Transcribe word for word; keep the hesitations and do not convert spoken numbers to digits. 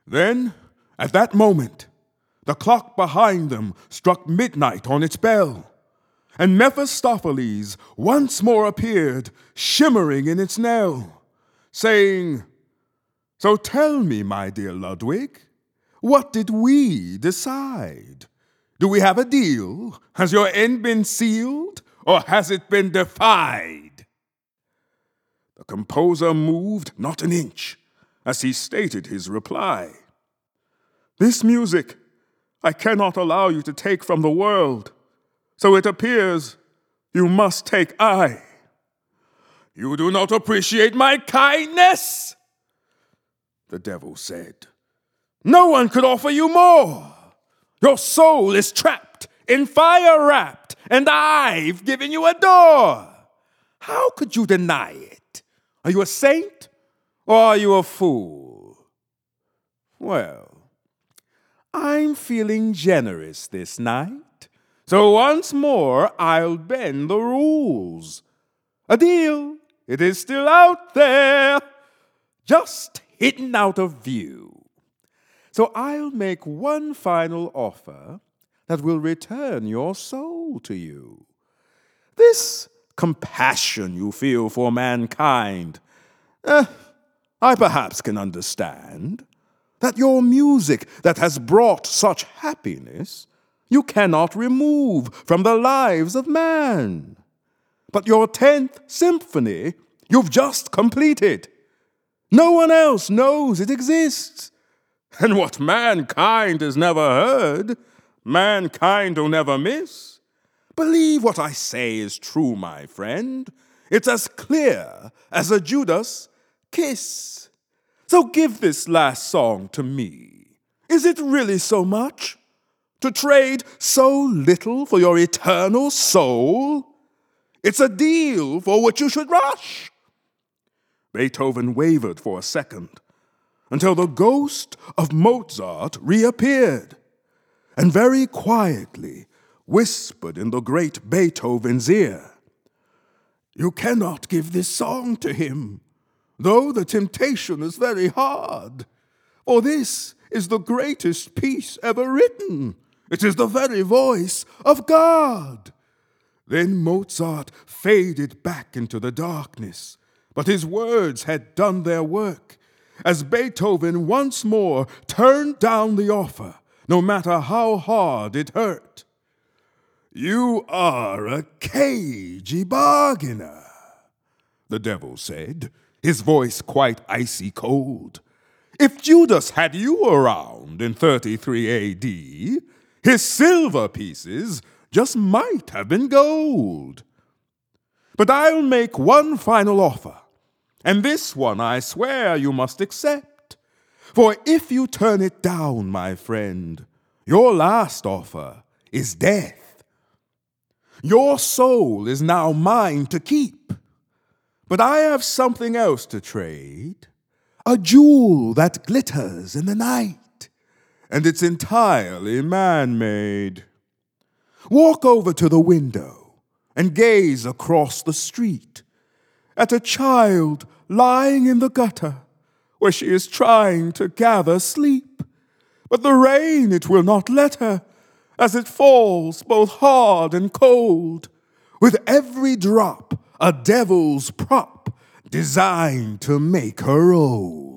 Then, at that moment, the clock behind them struck midnight on its bell, and Mephistopheles once more appeared, shimmering in its knell, saying, "So tell me, my dear Ludwig, what did we decide? Do we have a deal? Has your end been sealed, or has it been defied?" The composer moved not an inch as he stated his reply. "This music I cannot allow you to take from the world, so it appears you must take I." "You do not appreciate my kindness," the devil said. "No one could offer you more. Your soul is trapped, in fire wrapped, and I've given you a door. How could you deny it? Are you a saint, or are you a fool? Well, I'm feeling generous this night, so once more I'll bend the rules. A deal, it is still out there, just hidden out of view. So I'll make one final offer that will return your soul to you. This compassion you feel for mankind, eh, I perhaps can understand. That your music that has brought such happiness you cannot remove from the lives of man. But your tenth symphony you've just completed. No one else knows it exists. And what mankind has never heard, mankind will never miss. Believe what I say is true, my friend. It's as clear as a Judas kiss. So give this last song to me. Is it really so much? To trade so little for your eternal soul? It's a deal for which you should rush." Beethoven wavered for a second, until the ghost of Mozart reappeared, and very quietly whispered in the great Beethoven's ear, "You cannot give this song to him, though the temptation is very hard, for this is the greatest piece ever written. It is the very voice of God." Then Mozart faded back into the darkness, but his words had done their work, as Beethoven once more turned down the offer, no matter how hard it hurt. "You are a cagey bargainer," the devil said, his voice quite icy cold. "If Judas had you around in thirty-three A D, his silver pieces just might have been gold. But I'll make one final offer, and this one I swear you must accept. For if you turn it down, my friend, your last offer is death. Your soul is now mine to keep. But I have something else to trade, a jewel that glitters in the night, and it's entirely man-made. Walk over to the window and gaze across the street at a child lying in the gutter where she is trying to gather sleep, but the rain it will not let her, as it falls both hard and cold, with every drop a devil's prop designed to make her old.